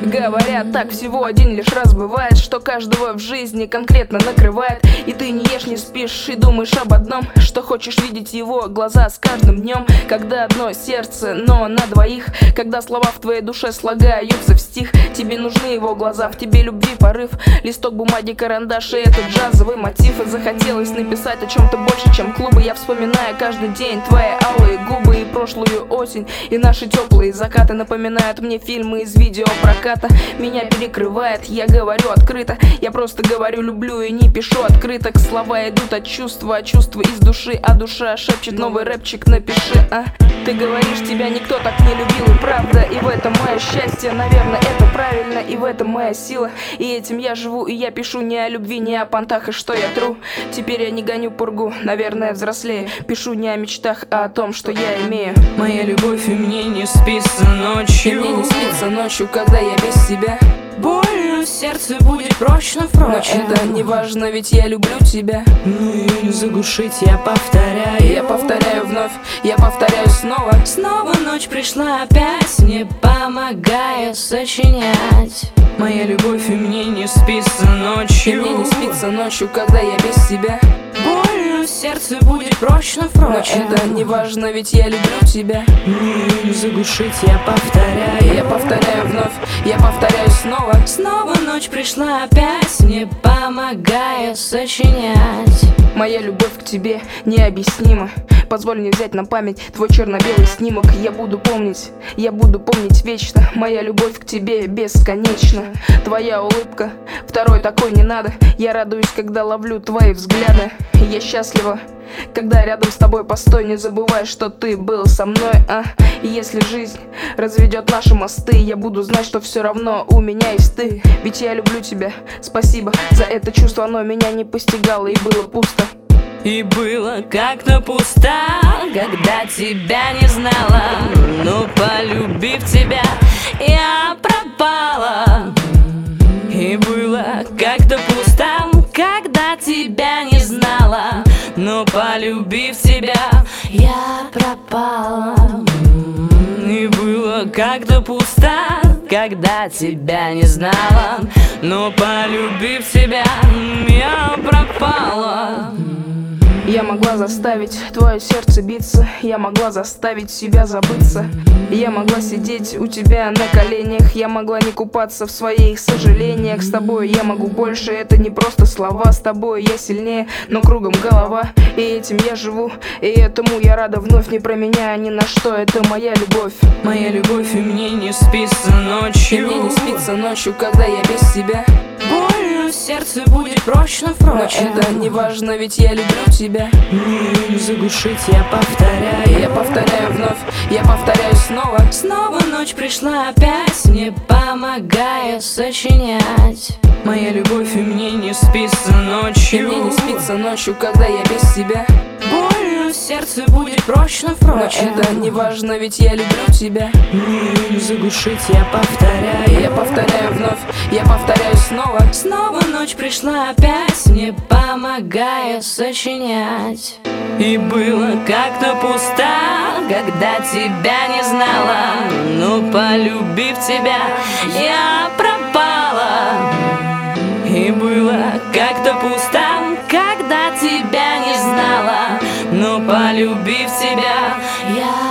Говорят, так всего один лишь раз бывает, что каждого в жизни конкретно накрывает. И ты не ешь, не спишь и думаешь об одном, что хочешь видеть его глаза с каждым днем. Когда одно сердце, но на двоих, когда слова в твоей душе слагаются в стих. Тебе нужны его глаза, в тебе любви порыв, листок бумаги, карандаш и этот джазовый мотив. И захотелось написать о чем-то больше, чем клубы. Я вспоминаю каждый день твои алые губы и прошлую осень, и наши теплые закаты напоминают мне фильмы из видеопроката. Меня перекрывает, я говорю открыто, я просто говорю люблю и не пишу открыток. Слова идут от чувства из души, а душа шепчет новый рэпчик напиши, а? Ты говоришь, тебя никто так не любил, и правда, и в этом мое счастье, наверное, это правильно, и в этом моя сила. И этим я живу, и я пишу не о любви, не о понтах, и что я тру. Теперь я не гоню пургу, наверное, взрослее. Пишу не о мечтах, а о том, что я имею. Моя любовь, и мне не спится ночью. И мне не спится ночью, когда я без тебя. Больно в сердце будет прочно, впрочем. Но это не важно, ведь я люблю тебя. Ну ее заглушить я повторяю. Я повторяю вновь, я повторяю снова. Снова ночь пришла опять, не помогая сочинять. Моя любовь, и мне не спится ночью. И мне не спится ночью, когда я без тебя. Больно в сердце будет прочно, впрочем. Но это не важно, ведь я люблю тебя. Ну ее заглушить я повторяю. Я повторяю вновь, я повторяю снова. Снова ночь пришла опять, не помогая сочинять. Моя любовь к тебе необъяснима. Позволь мне взять на память твой черно-белый снимок. Я буду помнить вечно. Моя любовь к тебе бесконечна. Твоя улыбка, второй такой не надо. Я радуюсь, когда ловлю твои взгляды. Я счастлива, когда рядом с тобой. Постой, не забывай, что ты был со мной, а? И если жизнь разведет наши мосты, я буду знать, что все равно у меня есть ты. Ведь я люблю тебя, спасибо за это чувство. Оно меня не постигало и было пусто. И было как-то пусто, когда тебя не знала. Но полюбив тебя, я пропала. И было как-то пусто, когда тебя не знала. Но полюбив тебя, я пропала. И было как-то пусто, когда тебя не знала. Но полюбив тебя, я пропала. Я могла заставить твое сердце биться, я могла заставить себя забыться. Я могла сидеть у тебя на коленях, я могла не купаться в своих сожалениях. С тобой я могу больше, это не просто слова. С тобой я сильнее, но кругом голова. И этим я живу, и этому я рада. Вновь не променяя ни на что, это моя любовь. Моя любовь, и мне не спится ночью. И мне не спится ночью, когда я без тебя. Больно в сердце будет прочно, впрочем. Но это не важно, ведь я люблю тебя. Ну заглушить я повторяю. Я повторяю вновь, я повторяю снова. Снова ночь пришла опять, не помогая сочинять. Моя любовь, и мне не спится ночью. И мне не спится ночью, когда я без тебя. Больно в сердце будет прочно, впрочем. Но это не важно, ведь я люблю тебя. Ну заглушить я повторяю. Я повторяю вновь, я повторяю снова. Снова ночь пришла опять, не помогая сочинять. И было как-то пусто, когда тебя не знала. Но полюбив тебя, я пропала. И было как-то пусто, когда тебя не знала. Но полюбив тебя, я